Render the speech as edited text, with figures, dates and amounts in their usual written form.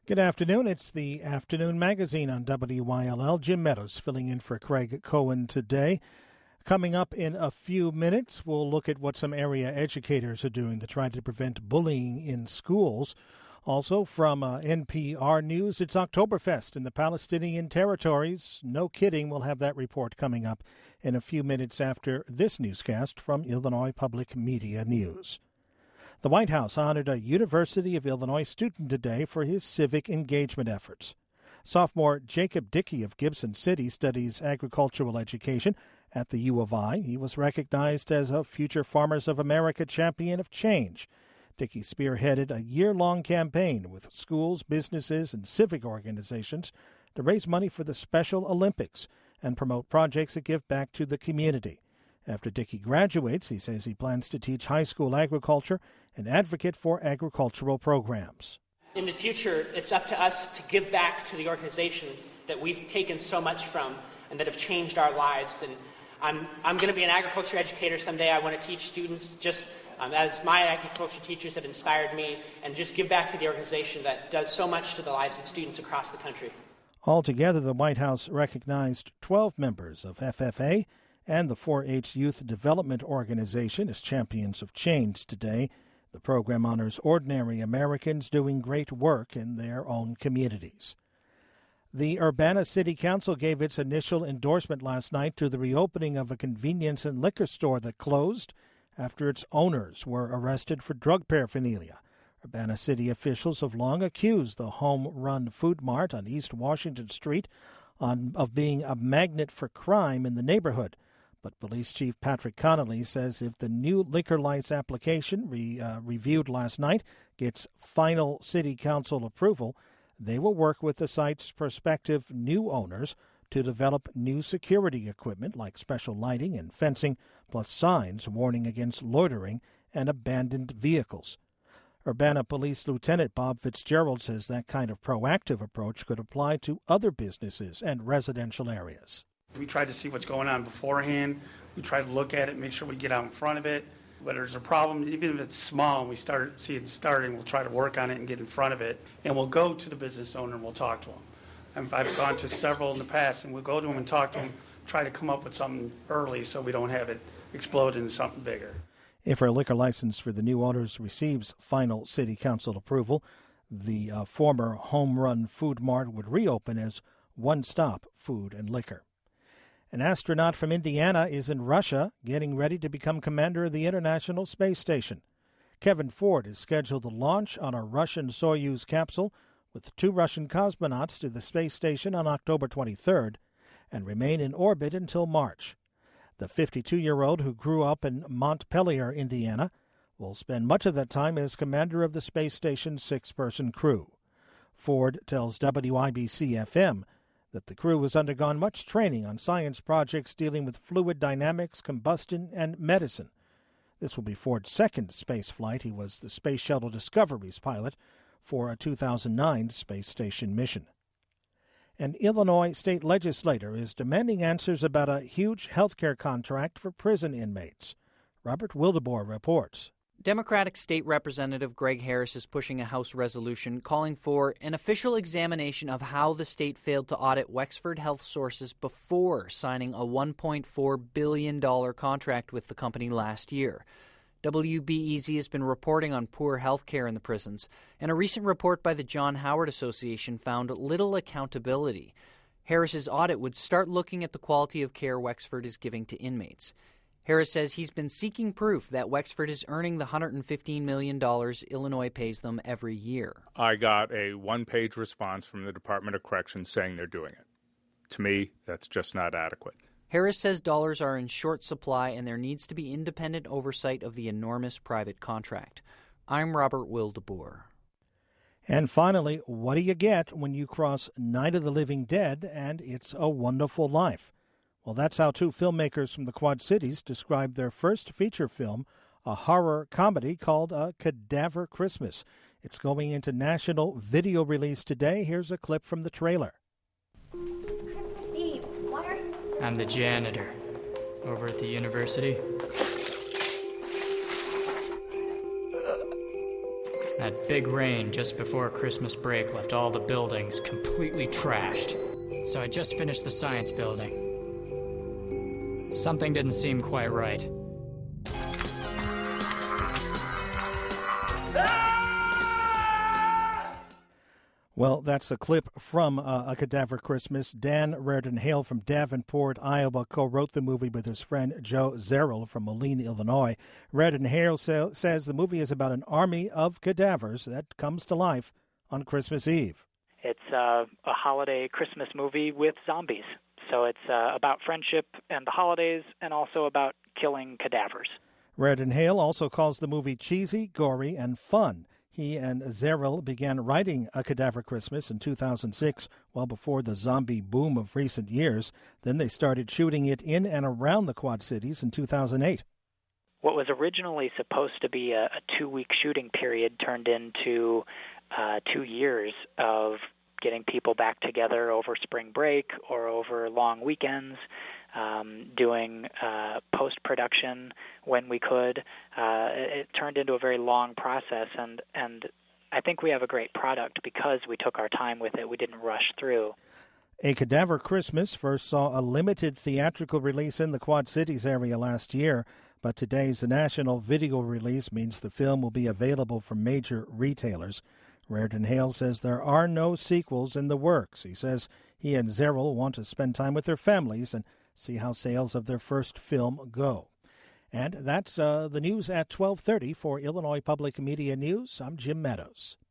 Good afternoon. It's the Afternoon Magazine on WYLL. Jim Meadows filling in for Craig Cohen today. Coming up in a few minutes, we'll look at what some area educators are doing to try to prevent bullying in schools. Also from NPR News, it's Oktoberfest in the Palestinian territories. No kidding, we'll have that report coming up in a few minutes after this newscast from Illinois Public Media News. The White House honored a University of Illinois student today for his civic engagement efforts. Sophomore Jacob Dickey of Gibson City studies agricultural education at the U of I. He was recognized as a Future Farmers of America Champion of Change. Dickey spearheaded a year-long campaign with schools, businesses, and civic organizations to raise money for the Special Olympics and promote projects that give back to the community. After Dickey graduates, he says he plans to teach high school agriculture and advocate for agricultural programs. In the future, it's up to us to give back to the organizations that we've taken so much from and that have changed our lives. And I'm going to be an agriculture educator someday. I want to teach students just as my agriculture teachers have inspired me, and just give back to the organization that does so much to the lives of students across the country. Altogether, the White House recognized 12 members of FFA and the 4-H Youth Development Organization as champions of change today. The program honors ordinary Americans doing great work in their own communities. The Urbana City Council gave its initial endorsement last night to the reopening of a convenience and liquor store that closed after its owners were arrested for drug paraphernalia. Urbana City officials have long accused the Home Run Food Mart on East Washington Street of being a magnet for crime in the neighborhood. But Police Chief Patrick Connolly says if the new liquor license application reviewed last night gets final city council approval, they will work with the site's prospective new owners to develop new security equipment like special lighting and fencing, plus signs warning against loitering and abandoned vehicles. Urbana Police Lieutenant Bob Fitzgerald says that kind of proactive approach could apply to other businesses and residential areas. We try to see what's going on beforehand. We try to look at it, make sure we get out in front of it. Whether there's a problem, even if it's small, and we see it starting, we'll try to work on it and get in front of it. And we'll go to the business owner and we'll talk to them. I've gone to several in the past, and we'll go to them and talk to them, try to come up with something early so we don't have it explode into something bigger. If a liquor license for the new owners receives final city council approval, the former Home Run Food Mart would reopen as one-stop food and liquor. An astronaut from Indiana is in Russia getting ready to become commander of the International Space Station. Kevin Ford is scheduled to launch on a Russian Soyuz capsule with 2 Russian cosmonauts to the space station on October 23rd and remain in orbit until March. The 52-year-old, who grew up in Montpelier, Indiana, will spend much of that time as commander of the space station's 6-person crew. Ford tells WIBC-FM that the crew has undergone much training on science projects dealing with fluid dynamics, combustion, and medicine. This will be Ford's second space flight. He was the Space Shuttle Discovery's pilot for a 2009 space station mission. An Illinois state legislator is demanding answers about a huge health care contract for prison inmates. Robert Wildeboer reports. Democratic State Representative Greg Harris is pushing a House resolution calling for an official examination of how the state failed to audit Wexford Health Sources before signing a $1.4 billion contract with the company last year. WBEZ has been reporting on poor health care in the prisons, and a recent report by the John Howard Association found little accountability. Harris's audit would start looking at the quality of care Wexford is giving to inmates. Harris says he's been seeking proof that Wexford is earning the $115 million Illinois pays them every year. I got a one-page response from the Department of Corrections saying they're doing it. To me, that's just not adequate. Harris says dollars are in short supply and there needs to be independent oversight of the enormous private contract. I'm Robert Wildeboer. And finally, what do you get when you cross Night of the Living Dead and It's a Wonderful Life? Well, that's how 2 filmmakers from the Quad Cities described their first feature film, a horror comedy called A Cadaver Christmas. It's going into national video release today. Here's a clip from the trailer. It's Christmas Eve. Why are you... I'm the janitor over at the university. That big rain just before Christmas break left all the buildings completely trashed. So I just finished the science building. Something didn't seem quite right. Well, that's a clip from A Cadaver Christmas. Dan Reardon Hale from Davenport, Iowa, co-wrote the movie with his friend Joe Zerrill from Moline, Illinois. Reardon Hale says the movie is about an army of cadavers that comes to life on Christmas Eve. It's a holiday Christmas movie with zombies. So it's about friendship and the holidays and also about killing cadavers. Reardon Hale also calls the movie cheesy, gory, and fun. He and Zerrill began writing A Cadaver Christmas in 2006, well before the zombie boom of recent years. Then they started shooting it in and around the Quad Cities in 2008. What was originally supposed to be a 2-week shooting period turned into 2 years of getting people back together over spring break or over long weekends, doing post-production when we could. It turned into a very long process, and I think we have a great product because we took our time with it. We didn't rush through. A Cadaver Christmas first saw a limited theatrical release in the Quad Cities area last year, but today's national video release means the film will be available from major retailers. Reardon Hale says there are no sequels in the works. He says he and Zerrill want to spend time with their families and see how sales of their first film go. And that's the news at 12:30 for Illinois Public Media News. I'm Jim Meadows.